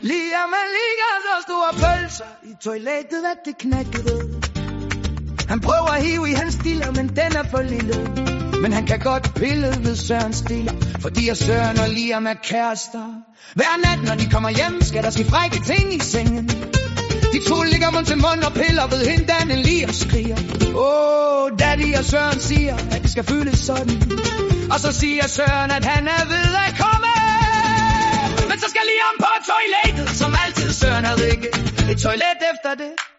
Liam ligger så store pølser i toilettet, at det knækkede. Han prøver at hive i hans stiller, men den er for lille. Men han kan godt pille ved Sørens stiller, fordi Søren og Liam er kærester. Hver nat, når de kommer hjem, skal der ske frække ting i sengen. De to ligger mund til mund og piller ved hinanden lige og skriger. Daddy og Søren siger, at det skal føles sådan. Og så siger Søren, at han er ved at komme. Men så skal Liam på toilettet, som altid Søren har rigget et toilet efter det.